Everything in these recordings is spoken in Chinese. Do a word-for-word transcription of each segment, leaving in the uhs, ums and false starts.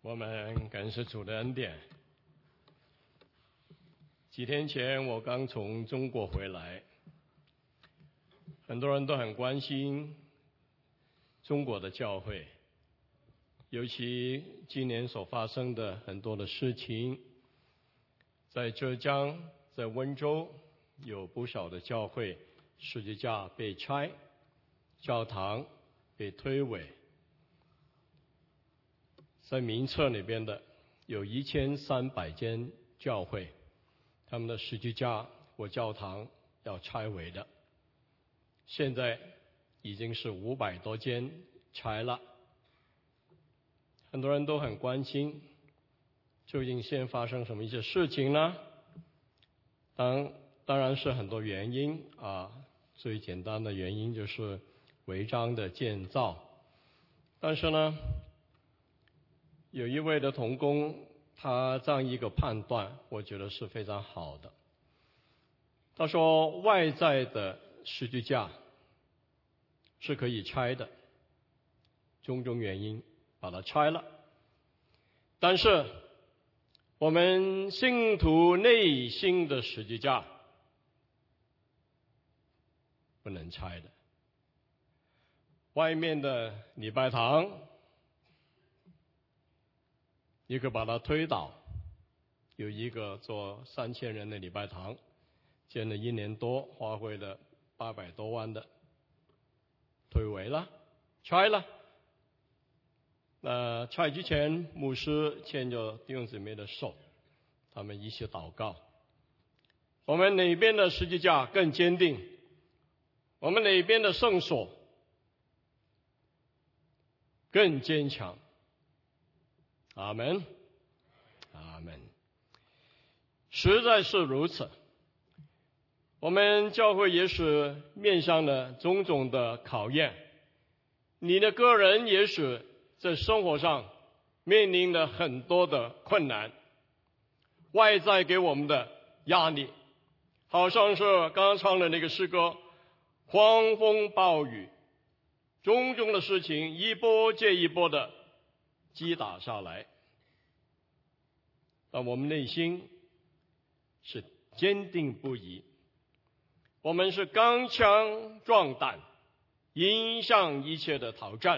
我们感谢主的恩典。几天前我刚从中国回来，很多人都很关心中国的教会，尤其今年所发生的很多的事情，在浙江、在温州有不少的教会十字架被拆，教堂被推诿。在名册里边的有一千三百间教会，他们的十字架或教堂要拆毁的，现在已经是五百多间拆了。很多人都很关心，究竟现在发生什么一些事情呢？当当然是很多原因啊，最简单的原因就是违章的建造，但是呢，有一位的同工，他这样一个判断，我觉得是非常好的。他说，外在的十字架是可以拆的，种种原因把它拆了，但是我们信徒内心的十字架不能拆的。外面的礼拜堂你可以把它推倒，有一个做三千人的礼拜堂，建了一年多，花费了八百多万的，推诿了，拆了。那拆之前，牧师牵着弟兄姊妹的手，他们一起祷告。我们哪边的十字架更坚定？我们哪边的圣所更坚强？阿们，阿们。实在是如此。我们教会也是面向了种种的考验，你的个人也许在生活上面临了很多的困难，外在给我们的压力，好像是刚刚唱的那个诗歌，狂风暴雨，种种的事情一波接一波的击打下来，但我们内心是坚定不移，我们是刚强壮胆，迎向一切的挑战。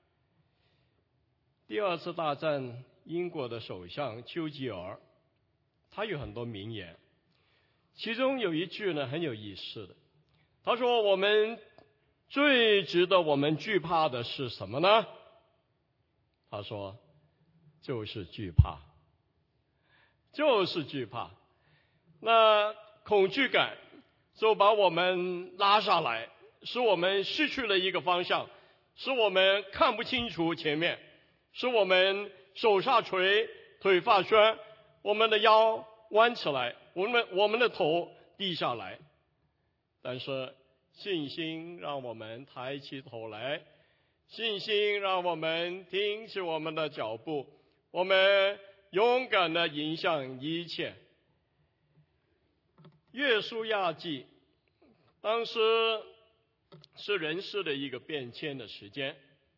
第二次大战，英国的首相丘吉尔，他有很多名言，其中有一句呢很有意思的，他说，我们最值得我们惧怕的是什么呢？他说，就是惧怕，就是惧怕。那恐惧感就把我们拉下来，使我们失去了一个方向，使我们看不清楚前面，使我们手下垂，腿发酸，我们的腰弯起来，我们我们的头低下来。但是信心让我们抬起头来，信心让我们停止我们的脚步，我们勇敢地迎向一切。约书亚记当时是人事的一个变迁的时间，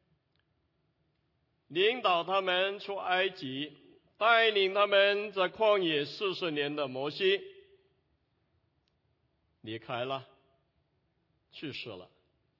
领导他们出埃及，带领他们在旷野四十年的摩西离开了，去世了。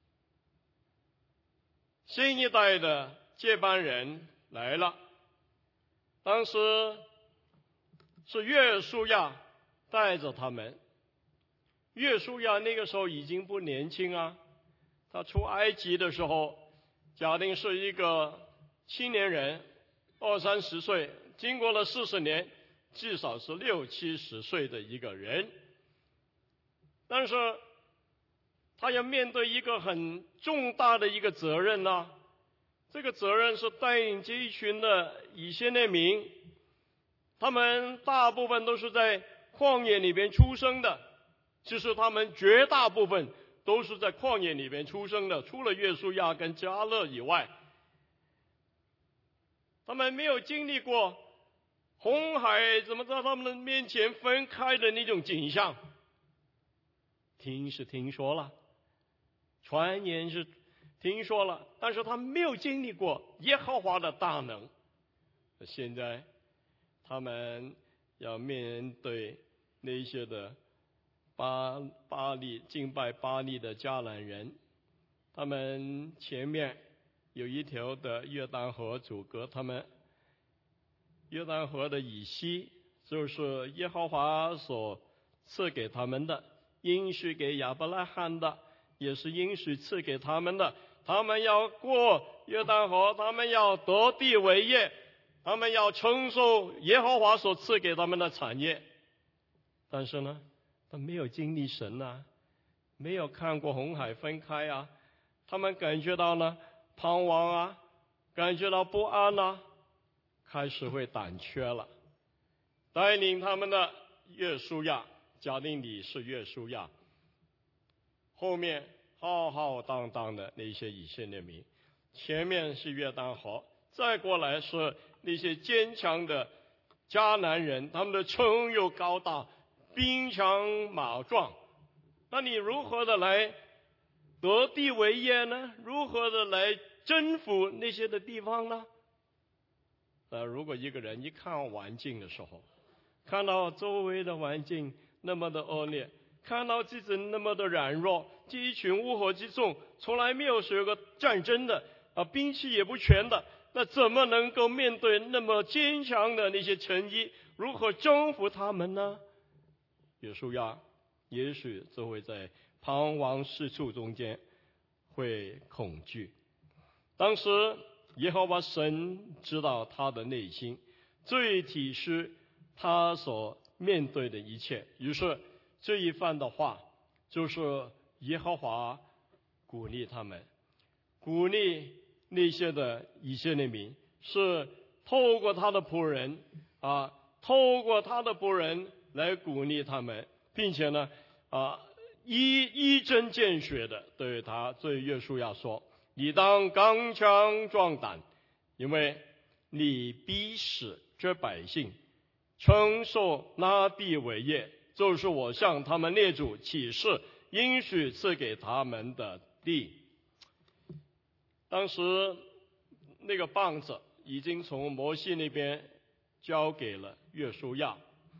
新一代的接班人来了，当时是约书亚带着他们。约书亚那个时候已经不年轻啊，他出埃及的时候假定是一个青年人，二三十岁，经过了四十年，至少是六七十岁的一个人。但是他要面对一个很重大的一个责任啊，这个责任是带领这一群的以色列民，他们大部分都是在旷野里边出生的，其实他们绝大部分都是在旷野里边出生的，除了约书亚跟迦勒以外，他们没有经历过红海怎么在他们的面前分开的那种景象。听是听说了，传言是听说了，但是他没有经历过耶和华的大能， 现在他们要面对那些的巴巴利敬拜巴利的迦南人，他们前面有一条的约旦河阻隔他们。约旦河的以西就是耶和华所赐给他们的，应许给亚伯拉罕的，也是应许赐给他们的。他们要过约旦河，他们要得地为业，他们要承受耶和华所赐给他们的产业。但是呢，他没有经历神啊，没有看过红海分开啊，他们感觉到呢彷徨啊，感觉到不安啊，开始会胆怯了。带领他们的约书亚，假定你是约书亚，后面浩浩荡荡的那些以色列民，前面是约旦河，再过来是那些坚强的迦南人，他们的城又高大，兵强马壮。那你如何的来得地为业呢？如何的来征服那些的地方呢？呃，如果一个人一看环境的时候，看到周围的环境那么的恶劣，看到自己那么的软弱，这一群乌合之众，从来没有学过战争的啊，兵器也不全的，那怎么能够面对那么坚强的那些城邑？如何征服他们呢？约书亚也许就会在彷徨失措中间会恐惧。当时耶和华神知道他的内心，最体恤他所面对的一切，于是这一番的话就是耶和华鼓励他们，鼓励那些的以色列民，是透过他的仆人啊，透过他的仆人来鼓励他们，并且呢啊一一针见血的对他对约书亚说，你当刚强壮胆，因为你必使这百姓承受那地为业，就是我向他们列祖起誓应许赐给他们的地。当时那个棒子已经从摩西那边交给了约书亚，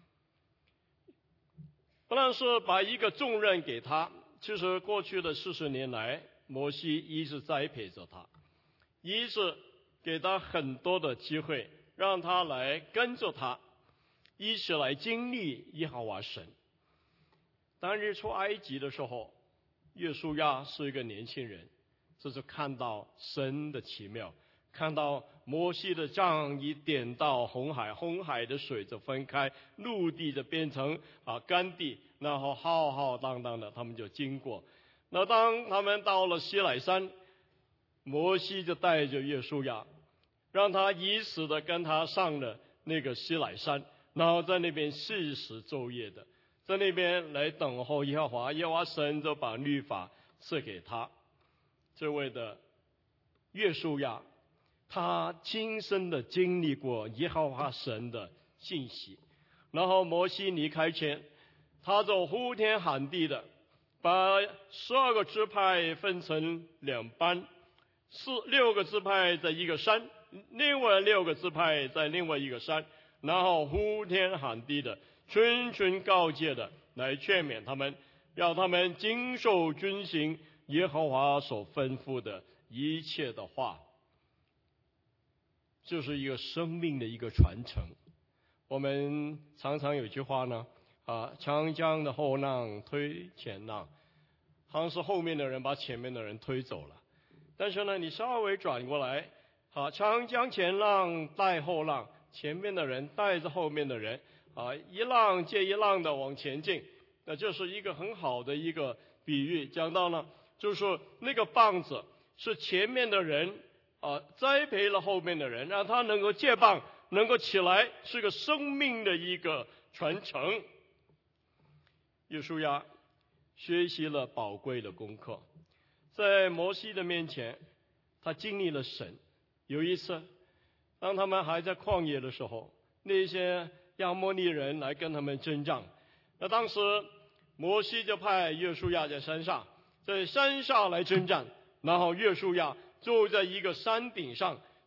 不但是把一个重任给他，其实过去的四十年来，摩西一直栽培着他，一直给他很多的机会，让他来跟着他，一起来经历耶和华神。当日出埃及的时候，约书亚是一个年轻人，这是看到神的奇妙，看到摩西的杖一点到红海，红海的水就分开，陆地就变成啊干地，然后浩浩荡荡的他们就经过。那当他们到了西乃山，摩西就带着约书亚，让他以此的跟他上了那个西乃山，然后在那边四十昼夜的在那边来等候耶和华，耶和华神就把律法赐给他。这位的约书亚，他亲身的经历过耶和华神的信息，然后摩西离开前，他就呼天喊地的把十二个支派分成两班，四六个支派在一个山，另外六个支派在另外一个山，然后呼天喊地的谆谆告诫的来劝勉他们，要他们谨守遵行耶和华所吩咐的一切的话。就是一个生命的一个传承。我们常常有句话呢，啊，长江的后浪推前浪，好像是后面的人把前面的人推走了。但是呢，你稍微转过来，啊，长江前浪带后浪，前面的人带着后面的人，啊，一浪接一浪的往前进。那这是一个很好的一个比喻，讲到呢，就是那个棒子是前面的人啊，栽培了后面的人，让他能够接棒，能够起来，是个生命的一个传承。约书亚学习了宝贵的功课，在摩西的面前，他经历了神。有一次，当他们还在旷野的时候，那些亚摩利人来跟他们征战，那当时摩西就派约书亚在山上，在山下来征战，然后约书亚就在一个山顶上，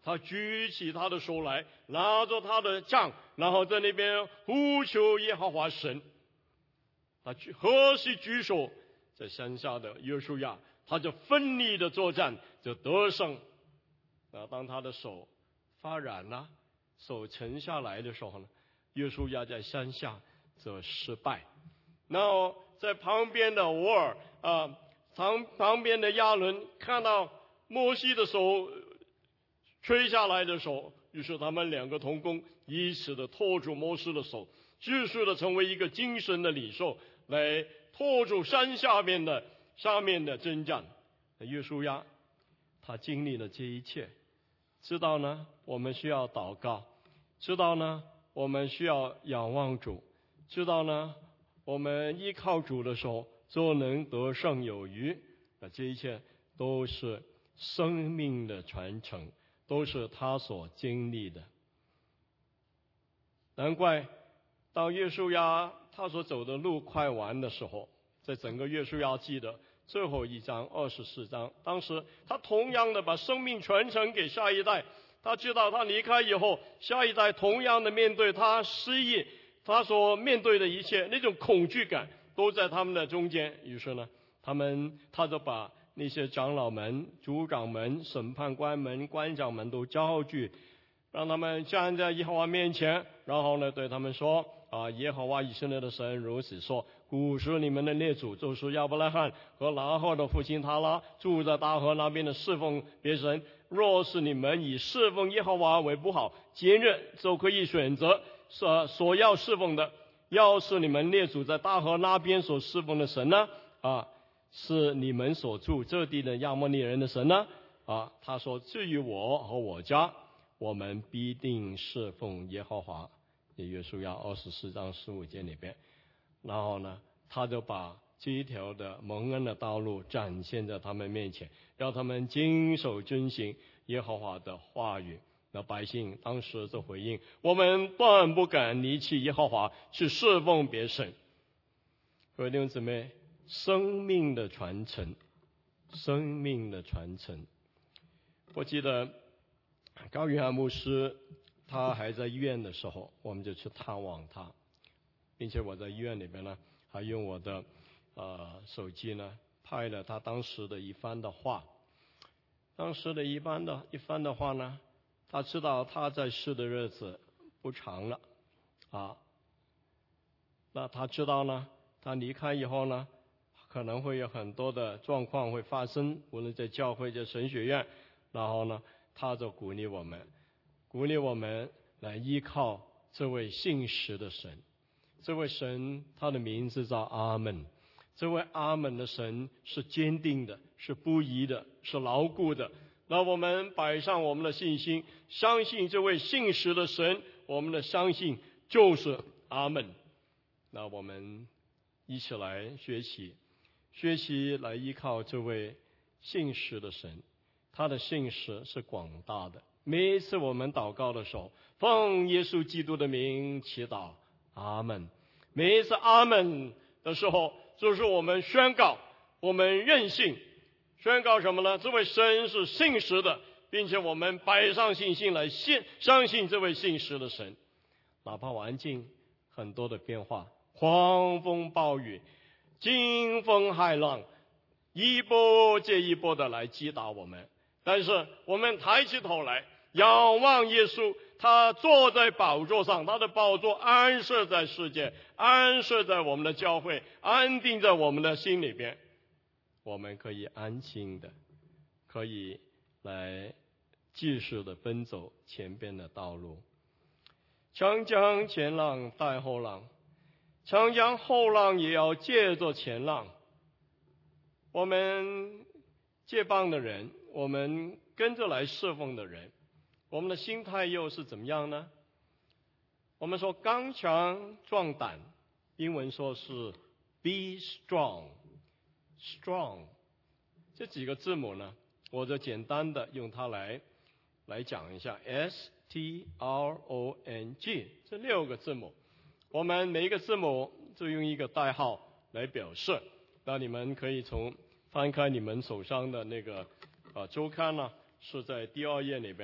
他举起他的手来，拿着他的杖，然后在那边呼求耶和华神。他何时举手，在山下的约书亚他就奋力的作战，就得胜。那当他的手发软了，手沉下来的时候呢，约书亚在山下则失败。然后在旁边的偶尔啊，旁旁边的亚伦看到摩西的手吹下来的手，于是他们两个同工一起的拖住摩西的手，继续的成为一个精神的领袖，来拖住山下面的上面的征战。约书亚他经历了这一切，知道呢我们需要祷告，知道呢我们需要仰望主，知道呢我们依靠主的时候就能得胜有余。那这一切都是生命的传承，都是他所经历的。难怪当约书亚他所走的路快完的时候，在整个约书亚记的最后一章二十四章，当时他同样的把生命传承给下一代。他知道他离开以后，下一代同样的面对他失忆，他所面对的一切，那种恐惧感都在他们的中间。于是呢，他们他就把那些长老们、族长们、审判官们、官长们都招聚，让他们站在耶和华面前，然后呢对他们说啊，耶和华以色列的神如此说：古时你们的列祖就是亚伯拉罕和拿赫的父亲塔拉，住在大河那边的侍奉别神。若是你们以侍奉耶和华为不好，今日就可以选择所所要侍奉的。要是你们列祖在大河那边所侍奉的神呢，啊，是你们所住这地的亚摩利人的神呢，啊，他说至于我和我家，我们必定侍奉耶和华。约书亚二十四章十五节里边，然后呢，他就把这一条的蒙恩的道路展现在他们面前，让他们谨守遵行耶和华的话语。那百姓当时就回应：我们断不敢离弃耶和华去侍奉别神。各位弟兄姊妹，生命的传承，生命的传承。我记得高约翰牧师他还在医院的时候，我们就去探望他，并且我在医院里边呢，还用我的呃手机呢拍了他当时的一番的话。当时的一番的一番的话呢，他知道他在世的日子不长了啊，那他知道呢，他离开以后呢，可能会有很多的状况会发生，无论在教会在神学院，然后呢，他就鼓励我们，鼓励我们来依靠这位信实的神。这位神他的名字叫阿们，这位阿们的神是坚定的，是不移的，是牢固的。那我们摆上我们的信心，相信这位信实的神，我们的相信就是阿们。那我们一起来学习，学习来依靠这位信实的神，他的信实是广大的。每一次我们祷告的时候，奉耶稣基督的名祈祷，阿们。每一次阿们的时候，就是我们宣告，我们认信，宣告什么呢？这位神是信实的，并且我们摆上信心来信相信这位信实的神。哪怕环境很多的变化，狂风暴雨、惊风骇浪，一波接一波的来击打我们，但是我们抬起头来仰望耶稣，他坐在宝座上，他的宝座安设在世界，安设在我们的教会，安定在我们的心里边。我们可以安心的，可以来继续的奔走前边的道路。长江前浪带后浪，长江后浪也要借着前浪。我们接棒的人，我们跟着来侍奉的人，我们的心态又是怎么样呢？我们说刚强壮胆，英文说是 be strong strong 这几个字母呢，我就简单的用它来来讲一下 S T R O N G 这六个字母，我们每一个字母就用一个代号来表示。那你们可以从翻开你们手上的那个呃周刊呢，是在第二页里边呢，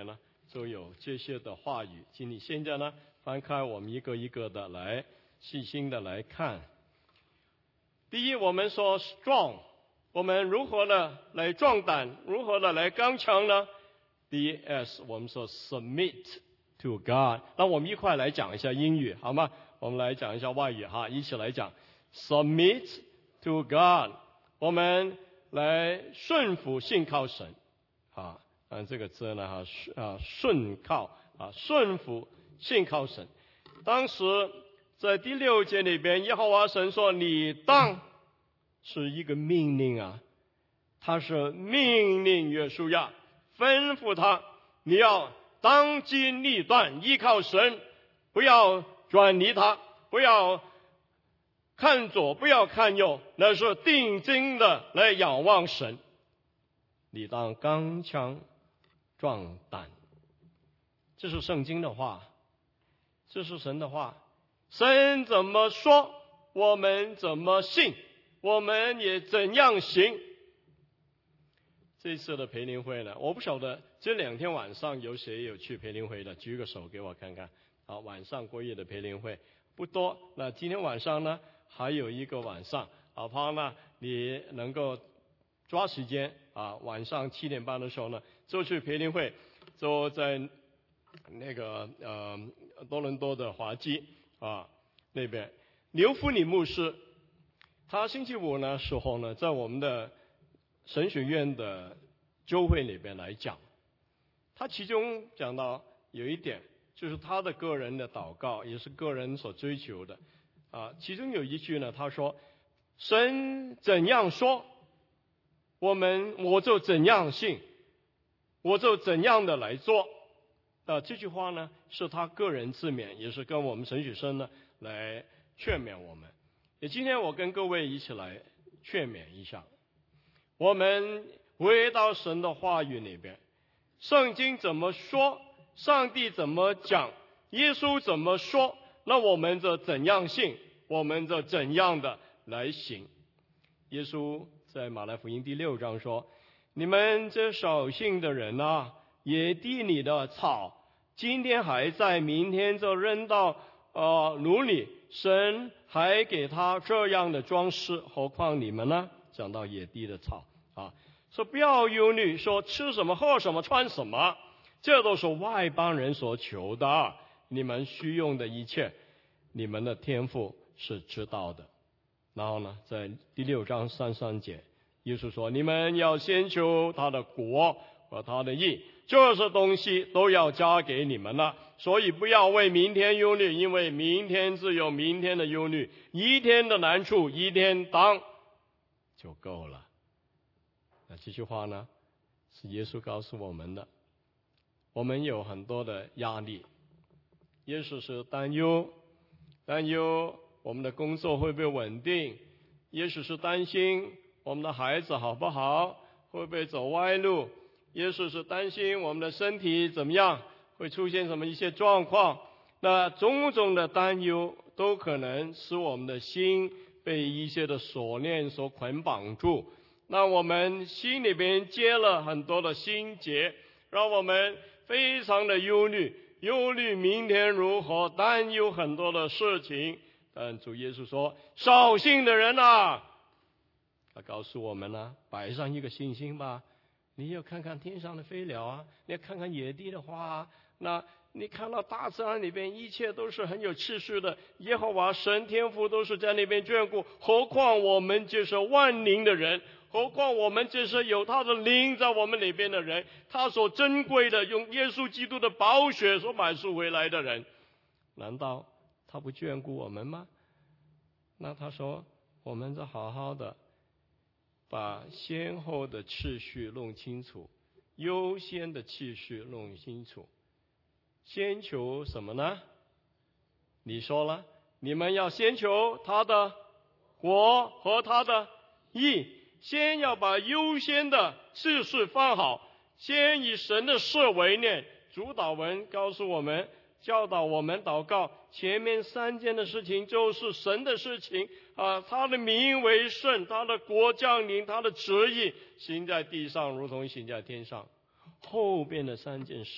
就有这些的话语。请你现在呢翻开，我们一个一个的来细心的来看。第一，我们说 strong， 我们如何的来壮胆，如何的来刚强呢？第一 S， 我们说 submit to God。那我们一块来讲一下英语好吗？我们来讲一下外语哈，一起来讲 submit to God。我们来顺服信靠神啊，嗯，这个字呢哈啊顺靠啊顺服信靠神。当时在第六节里边，耶和华神说：“你当”是一个命令啊，他是命令约书亚，吩咐他，你要当机立断，依靠神，不要转离他，不要看左，不要看右，那是定睛的来仰望神。你当刚强壮胆，这是圣经的话，这是神的话。神怎么说，我们怎么信，我们也怎样行。这次的培灵会呢，我不晓得这两天晚上有谁有去培灵会的，举个手给我看看。啊，晚上过夜的培灵会不多，那今天晚上呢还有一个晚上，好怕呢你能够抓时间啊，晚上七点半的时候呢就去培灵会，就在那个呃多伦多的华基啊那边。刘福尼牧师他星期五呢时候呢在我们的神学院的周会里边来讲，他其中讲到有一点，就是他的个人的祷告，也是个人所追求的啊。其中有一句呢，他说：“神怎样说，我们我就怎样信，我就怎样的来做。”啊，这句话呢是他个人自勉，也是跟我们神学生呢来劝勉我们。也今天我跟各位一起来劝勉一下，我们回到神的话语里边，圣经怎么说，上帝怎么讲，耶稣怎么说，那我们就怎样信，我们就怎样的来行。耶稣在马太福音第六章说：“你们这少信的人啊，野地里的草，今天还在，明天就扔到呃炉里，神还给他这样的装饰，何况你们呢？”讲到野地的草啊，说不要忧虑，说吃什么喝什么穿什么，这都是外邦人所求的，你们需用的一切，你们的天父是知道的。然后呢，在第六章三三节，耶稣说：“你们要先求他的国和他的义，这些东西都要加给你们了。所以不要为明天忧虑，因为明天自有明天的忧虑，一天的难处一天当就够了。”那这句话呢，是耶稣告诉我们的。我们有很多的压力，耶稣是担忧，担忧我们的工作会不会稳定，耶稣是担心我们的孩子好不好，会不会走歪路，耶稣是担心我们的身体怎么样，会出现什么一些状况。那种种的担忧都可能使我们的心被一些的锁链所捆绑住，那我们心里边结了很多的心结，让我们非常的忧虑，忧虑明天如何，担忧很多的事情。但主耶稣说：“少信的人啊，他告诉我们呢，摆上一个信心吧。你要看看天上的飞鸟啊，你要看看野地的花啊，那你看到大自然里边一切都是很有秩序的，耶和华神天父都是在那边眷顾，何况我们就是万灵的人，何况我们就是有他的灵在我们里边的人，他所珍贵的用耶稣基督的宝血所买赎回来的人，难道他不眷顾我们吗？那他说，我们就好好的把先后的次序弄清楚，优先的次序弄清楚。先求什么呢？你说了，你们要先求他的国和他的义，先要把优先的次序放好，先以神的事为念。主祷文告诉我们，教导我们祷告，前面三件的事情就是神的事情啊，他的名为圣，他的国降临，他的旨意行在地上如同行在天上。后边的三件事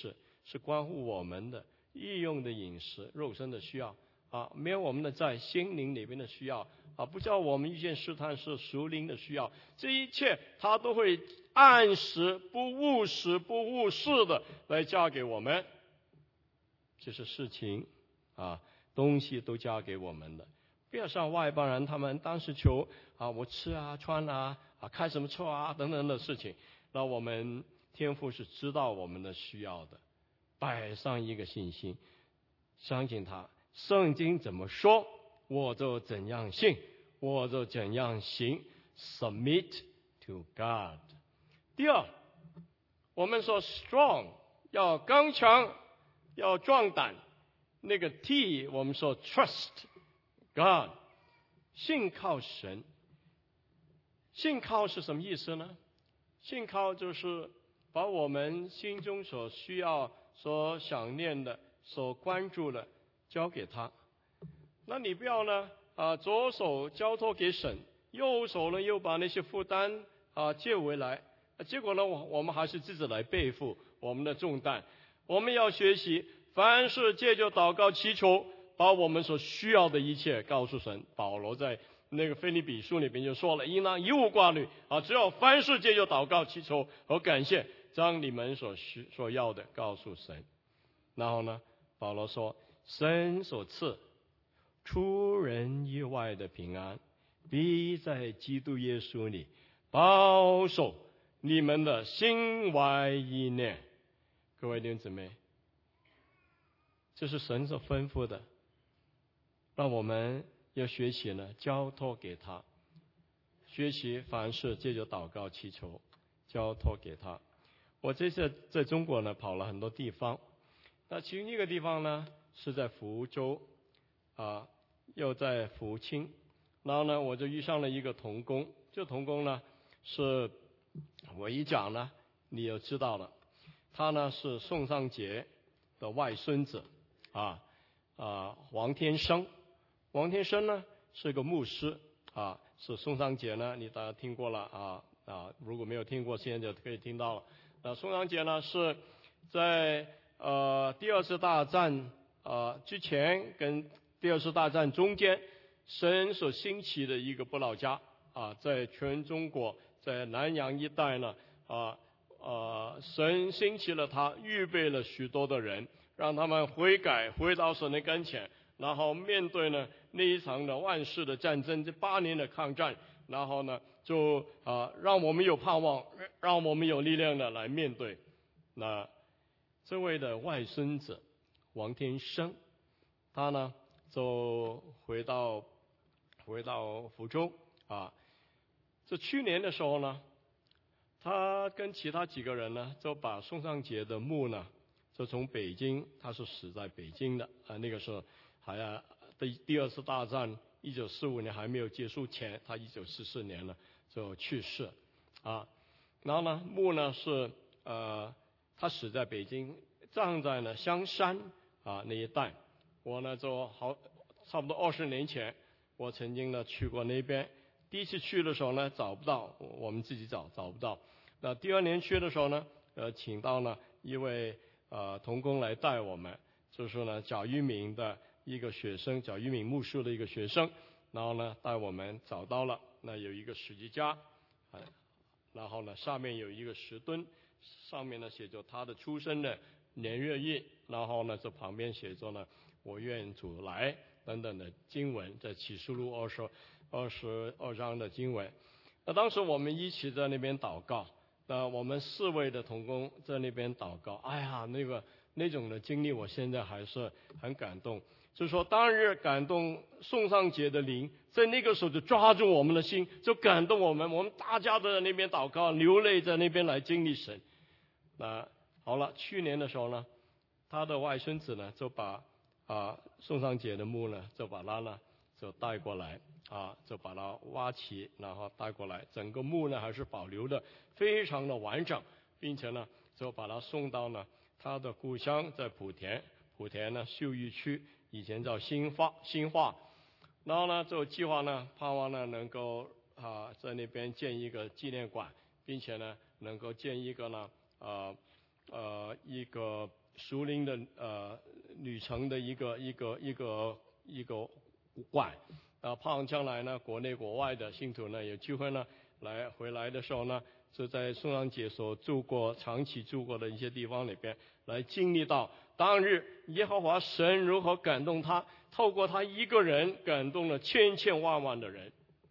是关乎我们的日用的饮食、肉身的需要啊，没有我们的在心灵里面的需要啊，不叫我们遇见试探是属灵的需要，这一切他都会按时不误时不误事的来加给我们。这是事情啊，东西都加给我们的。不要像外邦人，他们当时求啊，我吃啊穿啊啊开什么车啊等等的事情。那我们天父是知道我们的需要的，摆上一个信心，相信他。圣经怎么说，我就怎样信，我就怎样行。Submit to God。第二，我们说 strong 要刚强，要壮胆。那个 T 我们说 trust God， 信靠神。信靠是什么意思呢？信靠就是把我们心中所需要、所想念的、所关注的交给他。那你不要呢啊，左手交托给神，右手呢又把那些负担啊借回来，结果呢我我们还是自己来背负我们的重担。我们要学习，凡事借着祷告祈求，把我们所需要的一切告诉神。保罗在那个腓立比书里边就说了，应当一无挂虑啊，只要凡事借着祷告祈求和感谢，将你们所需所要的告诉神。然后呢，保罗说，神所赐出人意外的平安，必在基督耶稣里保守你们的心怀意念。各位弟兄姊妹，这是神所吩咐的，让我们要学习呢，交托给他，学习凡事借着祷告祈求，交托给他。我这次在中国呢跑了很多地方，那其中一个地方呢是在福州啊，又在福清，然后呢我就遇上了一个童工，这童工呢是我一讲呢你就知道了，他呢是宋尚节的外孙子啊啊王天生。王天生呢是个牧师啊，是宋尚节呢你大家听过了啊啊，如果没有听过，现在就可以听到了。那宋尚节呢是在呃第二次大战呃之前跟第二次大战中间，神所兴起的一个布道家啊，在全中国，在南洋一带呢啊呃神兴起了他，预备了许多的人，让他们悔改，回到神的跟前，然后面对呢那一场的万世的战争，这八年的抗战，然后呢就啊、呃、让我们有盼望，让我们有力量的来面对。那这位的外孙子王天生，他呢就回到回到福州啊。这去年的时候呢，他跟其他几个人呢，就把宋尚节的墓呢，就从北京，他是死在北京的啊，那个时候还啊第第二次大战一九四五年还没有结束前，他一九四四年呢就去世啊。然后呢墓呢是呃他死在北京，葬在呢香山啊那一带。我呢就好差不多二十年前，我曾经呢去过那边。第一次去的时候呢找不到，我们自己找找不到。那第二年去的时候呢，呃，请到呢一位呃童工来带我们，就是呢贾玉敏的一个学生，贾玉敏牧师的一个学生，然后呢带我们找到了，那有一个十字架，啊，然后呢上面有一个石墩，上面呢写着他的出生的年月日，然后呢这旁边写着呢我愿主来等等的经文，在启示录二十二十二章的经文。那当时我们一起在那边祷告，那我们四位的同工在那边祷告，哎呀，那个那种的经历，我现在还是很感动。就是说，当日感动宋尚节的灵，在那个时候就抓住我们的心，就感动我们，我们大家都在那边祷告，流泪在那边来经历神。那好了，去年的时候呢，他的外孙子呢就把啊宋尚节的墓呢就把他呢就带过来啊，就把它挖起，然后带过来，整个墓呢还是保留的非常的完整，并且呢就把它送到呢他的故乡，在莆田，莆田呢秀玉区，以前叫新化新化，然后呢就计划呢盼望呢能够啊在那边建一个纪念馆，并且呢能够建一个呢呃呃一个属灵的呃旅程的一个一个一个一个馆。啊，盼将来呢，国内国外的信徒呢有机会呢来回来的时候呢，就在宋长姐所住过、长期住过的一些地方里边，来经历到当日耶和华神如何感动他，透过他一个人感动了千千万万的人。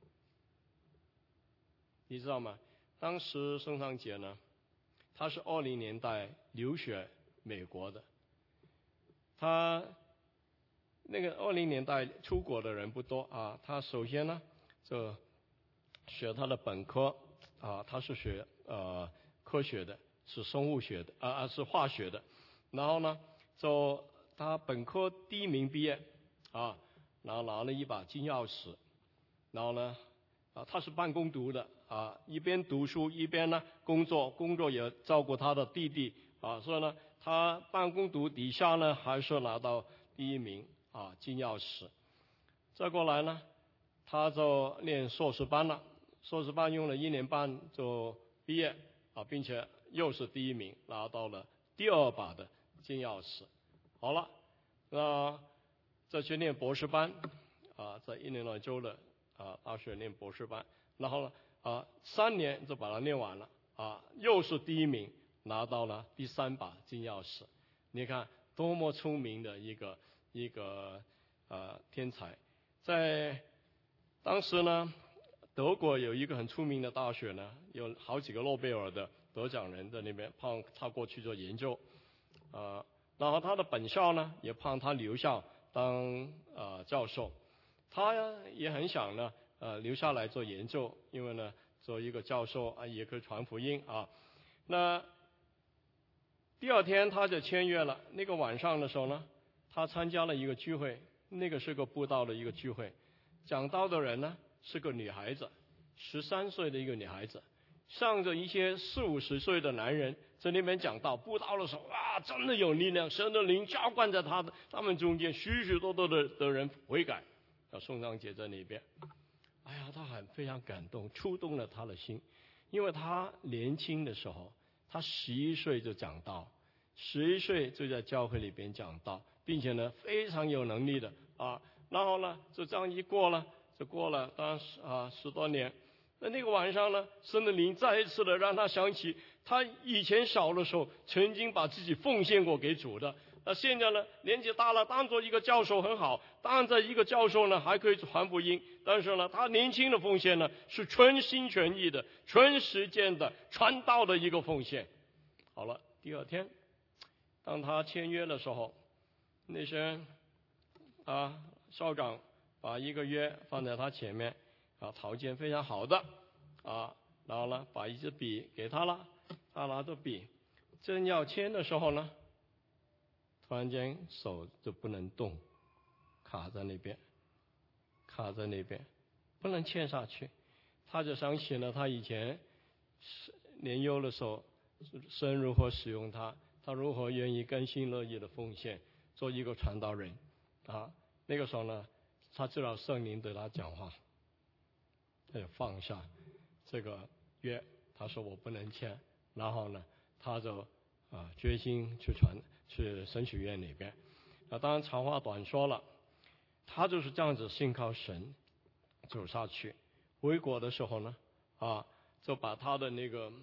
你知道吗？当时宋长姐呢，她是二零年代留学美国的，她。那个二零年代出国的人不多啊，他首先呢就学他的本科啊，他是学呃科学的，是生物学的啊啊是化学的，然后呢就他本科第一名毕业啊，然后拿了一把金钥匙，然后呢啊他是半工读的啊，一边读书一边呢工作，工作也照顾他的弟弟啊，所以呢他半工读底下呢还是拿到第一名。啊，金钥匙。再过来呢，他就念硕士班了，硕士班用了一年半就毕业啊，并且又是第一名，拿到了第二把的金钥匙。好了，那再去念博士班啊，在伊利诺州的啊大学念博士班，然后呢啊三年就把它念完了啊，又是第一名，拿到了第三把金钥匙。你看多么聪明的一个。一个呃天才，在当时呢，德国有一个很出名的大学呢，有好几个诺贝尔的得奖人在那边盼他过去做研究，呃，然后他的本校呢也盼他留校当呃教授，他也很想呢呃留下来做研究，因为呢做一个教授啊也可以传福音啊。那第二天他就签约了，那个晚上的时候呢。他参加了一个聚会，那个是个布道的一个聚会，讲道的人呢是个女孩子，十三岁的一个女孩子，上着一些四五十岁的男人在那边讲道，布道的时候啊，真的有力量，神的灵浇灌在他的他们中间，许许多多的的人悔改。要宋长姐在那边，哎呀，他很非常感动，触动了他的心，因为他年轻的时候，他十一岁就讲道，十一岁就在教会里边讲道。并且呢，非常有能力的啊，然后呢，就这样一过了，就过了当时啊十多年。那那个晚上呢，神的灵再一次的让他想起，他以前小的时候曾经把自己奉献过给主的。那现在呢，年纪大了，当做一个教授很好，当然在一个教授呢还可以传福音，但是呢，他年轻的奉献呢是全心全意的、全时间的传道的一个奉献。好了，第二天，当他签约的时候。那些啊，校长把一个约放在他前面，啊，条件非常好的，啊，然后呢，把一支笔给他了，他拿着笔，正要签的时候呢，突然间手就不能动，卡在那边，卡在那边，不能签下去。他就想起了他以前年幼的时候，神如何使用他，他如何愿意甘心乐意的奉献。做一个传道人啊，那个时候呢，他知道圣灵对他讲话，他就放下这个约，他说我不能签，然后呢，他就啊决心去传去神学院里边。那当然长话短说了，他就是这样子信靠神走下去。回国的时候呢，啊，就把他的那个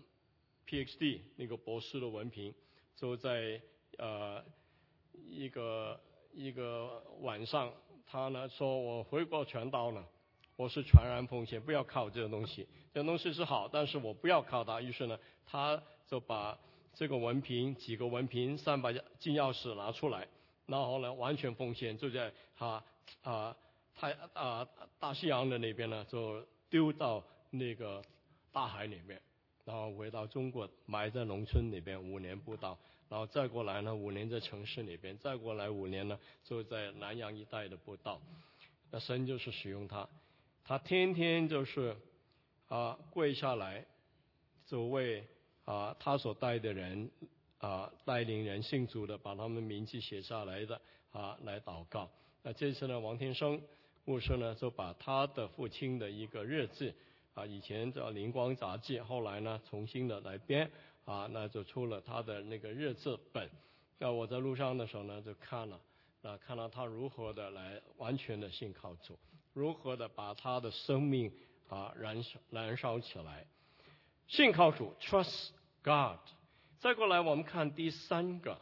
P H D 那个博士的文凭，就在呃。一个一个晚上，他呢说：“我回国传道呢，我是全然奉献，不要靠这个东西。这个东西是好，但是我不要靠它。”于是呢，他就把这个文凭、几个文凭、三把金钥匙拿出来，然后呢，完全奉献，就在他啊太啊大西洋的那边呢，就丢到那个大海里面，然后回到中国，埋在农村里边五年布道。然后再过来呢，五年在城市里边，再过来五年呢，就在南洋一带的布道。那神就是使用他，他天天就是啊跪下来，就为啊他所带的人啊带领人信主的，把他们名字写下来的啊来祷告。那这次呢，王天生牧师呢就把他的父亲的一个日志啊，以前叫《灵光杂记》，后来呢重新的来编。啊，那就出了他的那个日志本， 那我在路上的时候呢，就看了，那看到他如何的来完全的信靠主，如何的把他的生命啊燃烧燃烧起来。信靠主 ，trust God。再过来，我们看第三个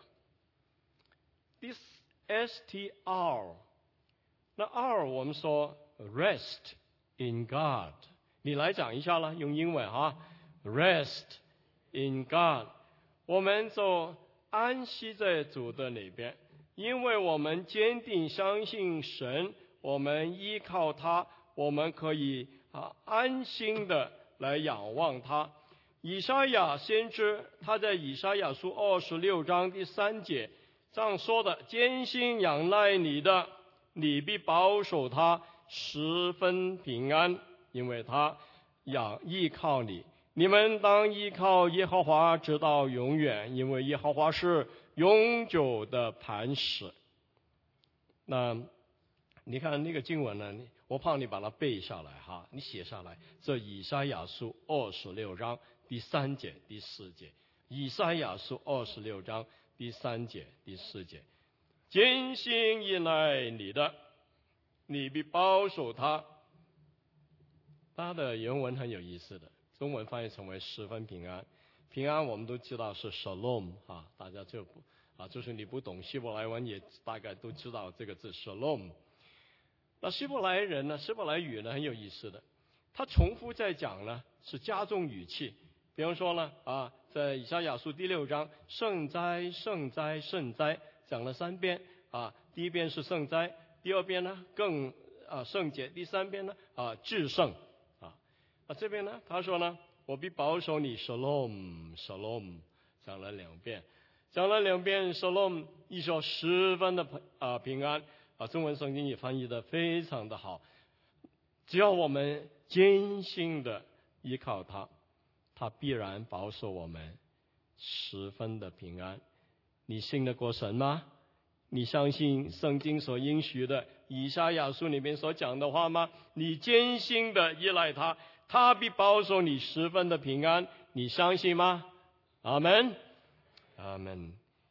，this S T R。那 R 我们说 rest in God。你来讲一下啦，用英文哈 ，rest in God。我们就安息在主的那边，因为我们坚定相信神，我们依靠他，我们可以啊安心的来仰望他。以赛亚先知他在以赛亚书二十六章第三节这样说的：坚心仰赖你的，你必保守他十分平安，因为他仰依靠你。你们当依靠耶和华直到永远，因为耶和华是永久的磐石。那你看那个经文呢，我怕你把它背下来哈，你写下来。这以赛亚书二十六章第三节、第四节。以赛亚书二十六章第三节、第四节。坚心依赖你的，你必保守他。它的原文很有意思的，中文翻译成为十分平安。平安我们都知道是 shalom 啊，大家就不啊，就是你不懂希伯来文也大概都知道这个字 shalom。那希伯来人呢，希伯来语呢很有意思的，他重复在讲呢是加重语气。比方说呢啊，在以赛亚书第六章，圣哉圣哉圣哉讲了三遍啊，第一遍是圣哉，第二遍呢更啊圣洁，第三遍呢啊至圣啊。啊这边呢他说呢，我必保守你 shalom shalom 讲了两遍，讲了两遍 shalom， 一说十分的啊平安啊，中文圣经也翻译的非常的好。只要我们坚信的依靠他，他必然保守我们十分的平安。你信得过神吗？你相信圣经所应许的以赛亚书里面所讲的话吗？你坚信的依赖他，他必保守你十分的平安。你相信吗？阿们，阿们。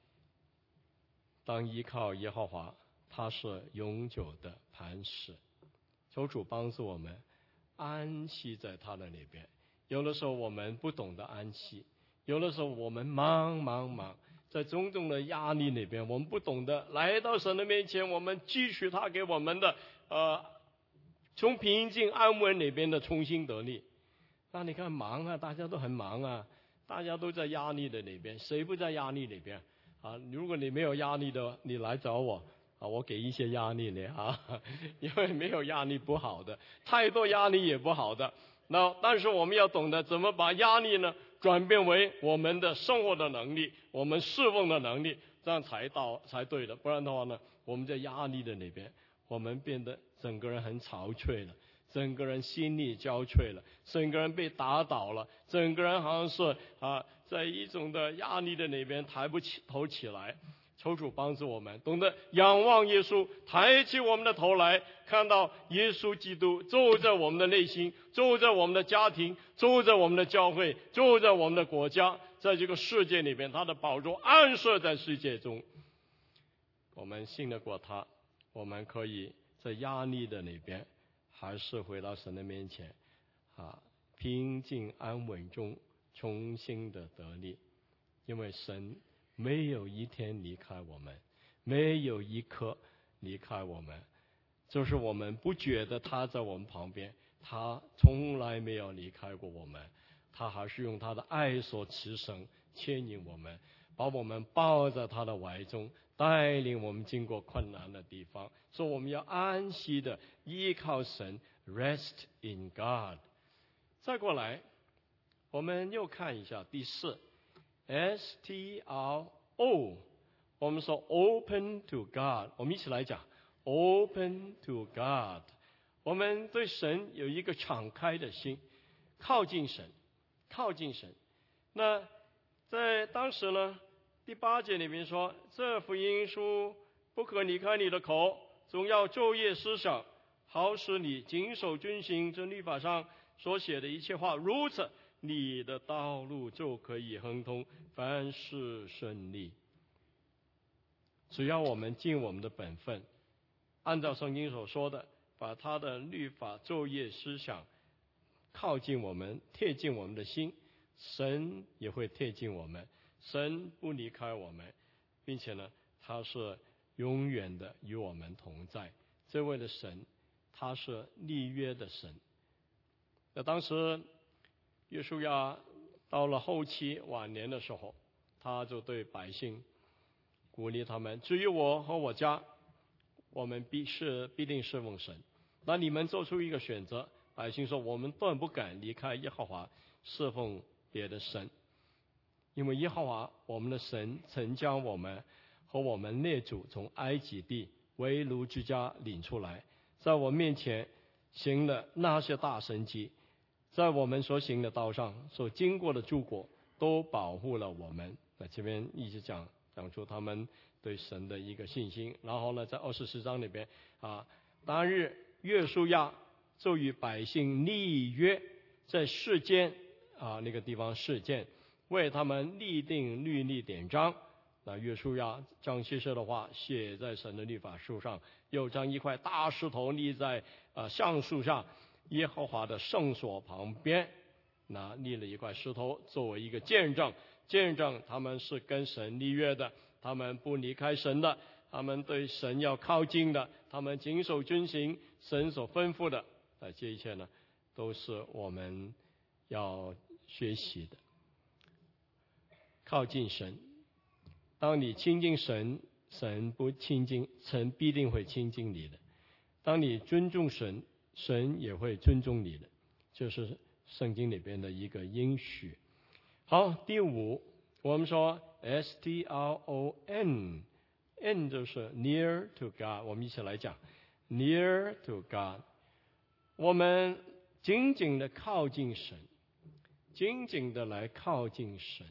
当依靠耶和华，他是永久的磐石。求主帮助我们安息在他的那边。有的时候我们不懂得安息，有的时候我们忙忙忙，在种种的压力那边，我们不懂得来到神的面前，我们汲取他给我们的呃，从平静安稳那边的重新得力。那你看忙啊，大家都很忙啊，大家都在压力的那边，谁不在压力那边啊？如果你没有压力的，你来找我啊，我给一些压力你啊，因为没有压力不好的，太多压力也不好的。那但是我们要懂得怎么把压力呢转变为我们的生活的能力，我们侍奉的能力，这样才到才对的。不然的话呢，我们在压力的那边，我们变得整个人很憔悴了，整个人心力交瘁了，整个人被打倒了，整个人好像是啊，在一种的压力的那边抬不起头起来。求主帮助我们懂得仰望耶稣，抬起我们的头来，看到耶稣基督住在我们的内心，住在我们的家庭，住在我们的教会，住在我们的国家，在这个世界里边，他的宝座安设在世界中。我们信得过他，我们可以在压力的那边还是回到神的面前啊，平静安稳中重新的得力。因为神没有一天离开我们，没有一刻离开我们，就是我们不觉得他在我们旁边，他从来没有离开过我们，他还是用他的爱所持绳牵引我们，把我们抱在他的怀中，带领我们经过困难的地方。所以我们要安息的依靠神 ，rest in God。再过来，我们又看一下第四。S T R O， 我们说 open to God， 我们一起来讲 open to God。 我们对神有一个敞开的心，靠近神，靠近神。那在当时呢，第八节里面说，这福音书不可离开你的口，总要昼夜思想，好使你谨守遵行这律法上所写的一切话，如此你的道路就可以亨通，凡事顺利。 只要我们尽我们的本分，按照圣经所说的，把他的律法昼夜思想靠近我们，贴近我们的心，神也会贴近我们，神不离开我们，并且呢，他是永远的与我们同在。这位的神，他是立约的神。那当时约书亚到了后期晚年的时候，他就对百姓鼓励他们，至于我和我家，我们必是必定侍奉神。那你们做出一个选择。百姓说，我们断不敢离开耶和华，侍奉别的神，因为耶和华我们的神曾将我们和我们列祖从埃及地为奴之家领出来，在我面前行了那些大神迹，在我们所行的道上所经过的诸国都保护了我们。那这边一直讲讲出他们对神的一个信心。然后呢，在二十四章里边啊，当日约书亚就与百姓立约，在世间啊那个地方事件，为他们立定律例典章。那约书亚将希色的话写在神的律法书上，又将一块大石头立在啊橡树下耶和华的圣所旁边。那立了一块石头作为一个见证，见证他们是跟神立约的，他们不离开神的，他们对神要靠近的，他们谨守遵行神所吩咐的。那这一切呢，都是我们要学习的。靠近神，当你亲近神，神不亲近，神必定会亲近你的。当你尊重神，神也会尊重你的，就是圣经里边的一个应许。好，第五，我们说 S T R O N N 就是 near to God， 我们一起来讲 near to God。我们紧紧的靠近神，紧紧的来靠近神。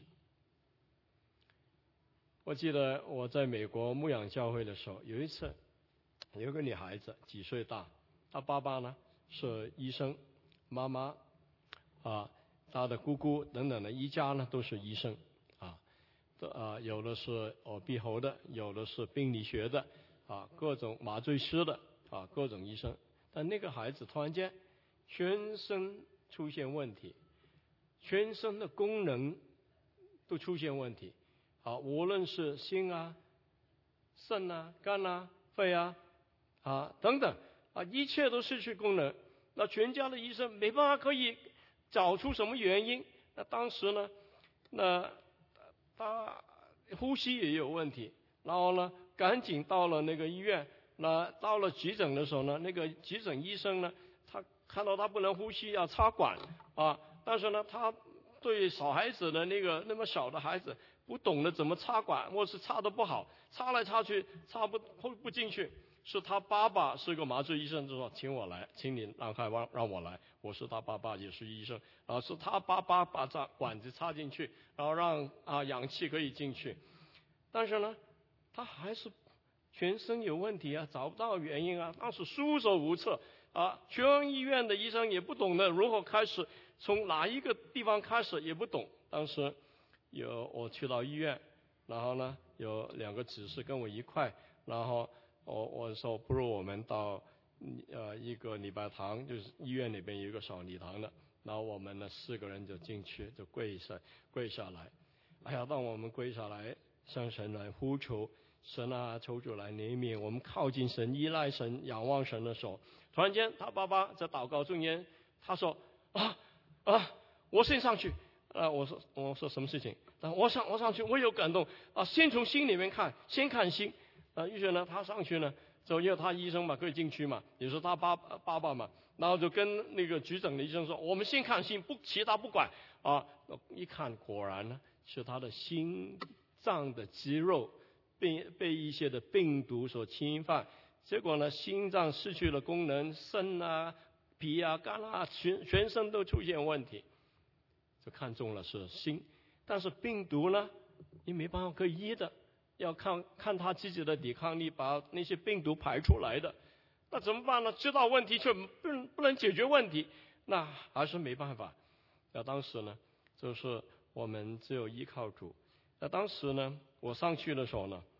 我记得我在美国牧养教会的时候，有一次有个女孩子几岁大，她爸爸呢是医生，妈妈啊，她的姑姑等等的一家呢都是医生啊，啊有的是耳鼻喉的，有的是病理学的啊，各种麻醉师的啊，各种医生。但那个孩子突然间全身出现问题，全身的功能都出现问题啊，无论是心啊、肾啊、肝啊、肺啊啊等等啊，一切都失去功能。那全家的医生没办法可以找出什么原因。那当时呢，那他呼吸也有问题，然后呢，赶紧到了那个医院。那到了急诊的时候呢，那个急诊医生呢，他看到他不能呼吸，要插管啊。但是呢，他对小孩子的那个那么小的孩子，不懂得怎么插管，或是插得不好，插来插去插不不进去。是他爸爸是个麻醉医生，就说请我来，请你让开让让我来，我是他爸爸也是医生，然后是他爸爸把这管子插进去，然后让啊氧气可以进去。但是呢，他还是全身有问题啊，找不到原因啊，当时束手无策啊，全医院的医生也不懂得如何开始，从哪一个地方开始也不懂。当时有我去到医院，然后呢有两个执事跟我一块，然后我我说不如我们到呃一个礼拜堂，就是医院里边有一个小礼堂的，然后我们呢四个人就进去，就跪下跪下来。哎呀，当我们跪下来向神来呼求，神啊，求主来怜悯我们，靠近神、依赖神、仰望神的时候，突然间他爸爸在祷告中间，他说啊啊，我先上去。啊，我说我说什么事情？啊，我上我上去，我有感动啊，先从心里面看，先看心。啊，于是呢，他上去呢，就因为他医生嘛，可以进去嘛，也是他爸爸爸嘛，然后就跟那个急诊的医生说，我们先看心，不其他不管啊。一看果然呢，是他的心脏的肌肉被被一些的病毒所侵犯，结果呢，心脏失去了功能，肾啊、脾啊、肝啊，全全身都出现问题。就看中了是心，但是病毒呢，你没办法可以医的，要看看他自己的抵抗力，把那些病毒排出来的。那怎么办呢？知道问题却不能不能解决问题，那还是没办法。那当时呢，就是我们只有依靠主。那当时呢，我上去的时候呢，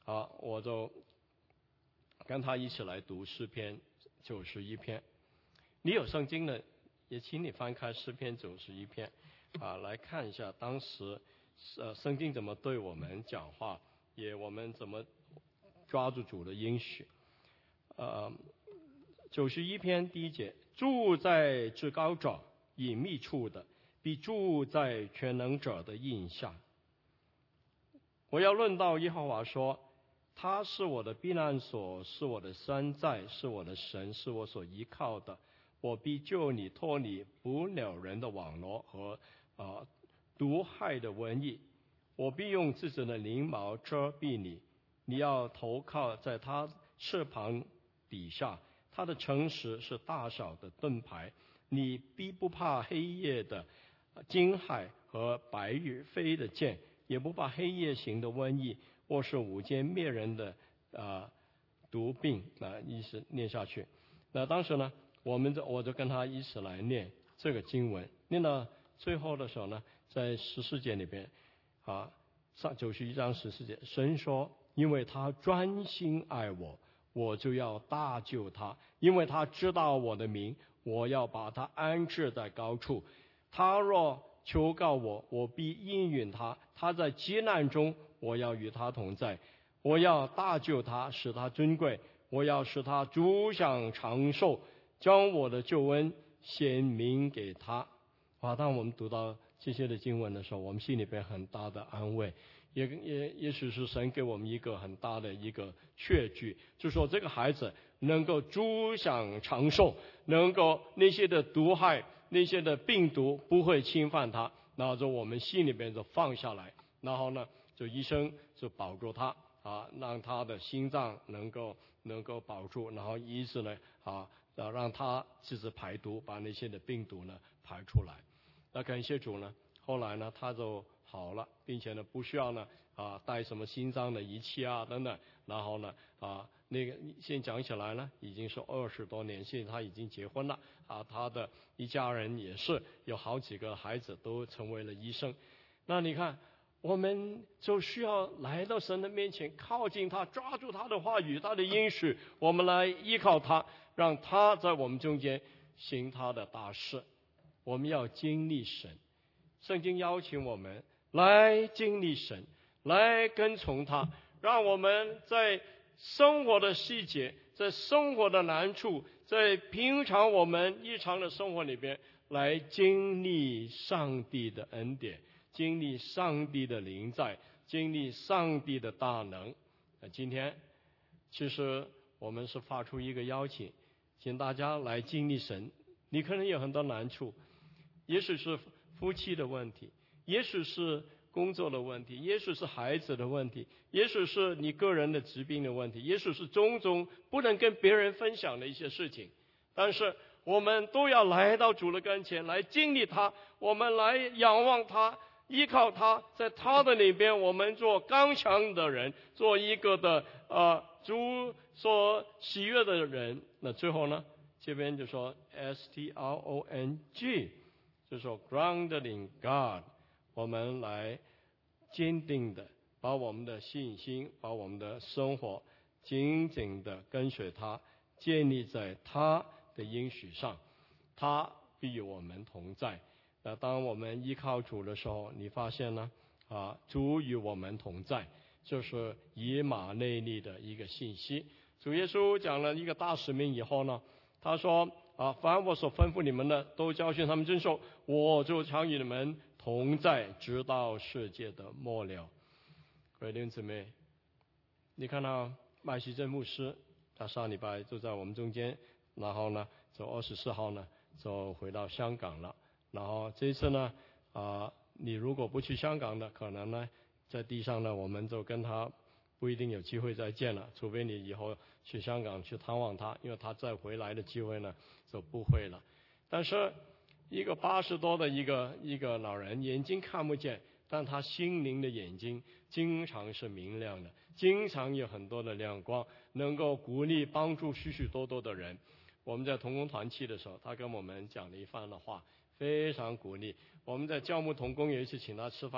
好，我就跟他一起来读诗篇九十一篇。你有圣经的，也请你翻开诗篇九十一篇啊，来看一下当时呃圣经怎么对我们讲话，也我们怎么抓住主的应许。呃，九十一篇第一节，住在至高者隐秘处的，必住在全能者的荫下。我要论到耶和华说，他是我的避难所，是我的山寨，是我的神，是我所依靠的。我必救你脱离捕鸟人的网罗和呃毒害的瘟疫。我必用自己的翎毛遮蔽你，你要投靠在他翅膀底下。他的诚实是大小的盾牌，你必不怕黑夜的惊骇和白日飞的箭，也不怕黑夜行的瘟疫，或是午间灭人的呃毒病。那意思念下去。那当时呢，我们就我就跟他一起来念这个经文，念到最后的时候呢，在十四节里边啊，上九十一章十四节，神说，因为他专心爱我，我就要大救他，因为他知道我的名，我要把他安置在高处。他若求告我，我必应允他。他在急难中，我要与他同在。我要大救他，使他尊贵。我要使他主享长寿，将我的救恩显明给他。啊，当我们读到这些的经文的时候，我们心里边很大的安慰。也也也许是神给我们一个很大的一个确据，就说这个孩子能够主享长寿，能够那些的毒害、那些的病毒不会侵犯他，然后就我们心里边就放下来，然后呢，就医生就保住他啊，让他的心脏能够能够保住，然后医治呢啊，让他自己排毒，把那些的病毒呢排出来。那感谢主呢，后来呢他就好了，并且呢不需要呢啊带什么心脏的仪器啊等等，然后呢啊那个现在讲起来呢已经是二十多年，现在他已经结婚了啊，他的一家人也是有好几个孩子都成为了医生。那你看，我们就需要来到神的面前，靠近他，抓住他的话语，他的应许，我们来依靠他，让他在我们中间行他的大事。我们要经历神，圣经邀请我们来经历神，来跟从他，让我们在生活的细节，在生活的难处，在平常我们日常的生活里边，来经历上帝的恩典，经历上帝的临在，经历上帝的大能。今天其实我们是发出一个邀请，请大家来经历神。你可能有很多难处，也许是夫妻的问题，也许是工作的问题，也许是孩子的问题，也许是你个人的疾病的问题，也许是种种不能跟别人分享的一些事情。但是我们都要来到主的跟前来经历他，我们来仰望他，依靠他，在他的里边我们做刚强的人，做一个的呃主所喜悦的人。那最后呢，这边就说 S T R O N G， 就说 grounded in God， 我们来坚定的把我们的信心，把我们的生活紧紧的跟随他，建立在他的应许上，他必与我们同在。那当我们依靠主的时候，你发现呢啊，主与我们同在，就是以马内利的一个信息。主耶稣讲了一个大使命以后呢，他说啊，凡我所吩咐你们的，都教训他们遵守，我就常与你们同在，直到世界的末了。各位弟兄姊妹，你看到麦希正牧师，他上礼拜就在我们中间，然后呢，就二十四号呢，就回到香港了。然后这一次呢，啊、呃，你如果不去香港的，可能呢，在地上呢，我们就跟他不一定有机会再见了，除非你以后去香港去探望他，因为他再回来的机会呢就不会了。但是一个八十多的一个一个老人，眼睛看不见，但他心灵的眼睛经常是明亮的，经常有很多的亮光，能够鼓励帮助许许多多的人。我们在同工团契的时候，他跟我们讲了一番的话，非常鼓励。我们在教牧同工有一次请他吃饭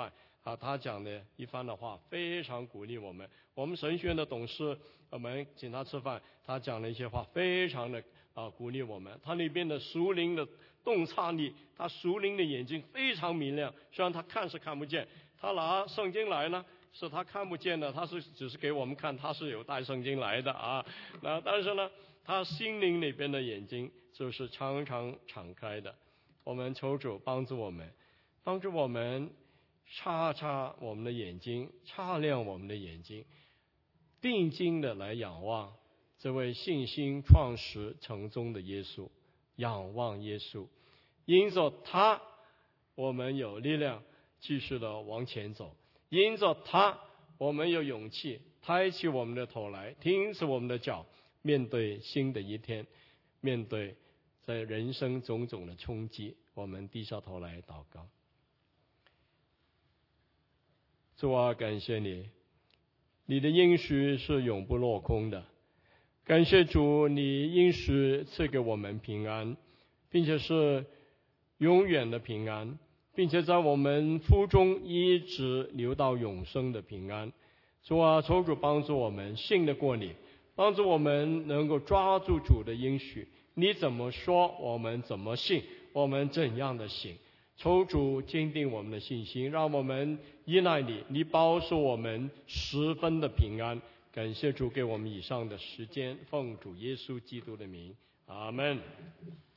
啊，他讲的一番的话非常鼓励我们。我们神学院的董事，我们请他吃饭，他讲了一些话，非常的啊鼓励我们。他那边的属灵的洞察力，他属灵的眼睛非常明亮，虽然他看是看不见，他拿圣经来呢，是他看不见的，他是只是给我们看，他是有带圣经来的啊。那但是呢，他心灵里边的眼睛就是常常敞开的。我们求主帮助我们，帮助我们擦擦我们的眼睛，擦亮我们的眼睛，定睛的来仰望这位信心创始成终的耶稣，仰望耶稣，因着他我们有力量继续的往前走，因着他我们有勇气抬起我们的头来，挺起我们的脚，面对新的一天，面对在人生种种的冲击。我们低下头来祷告。主啊，感谢你，你的应许是永不落空的。感谢主，你应许赐给我们平安，并且是永远的平安，并且在我们腹中一直流到永生的平安。主啊，求主帮助我们信得过你，帮助我们能够抓住主的应许。你怎么说，我们怎么信，我们怎样的行。求主坚定我们的信心，让我们依赖你，你保守我们十分的平安。感谢主给我们以上的时间，奉主耶稣基督的名，阿们。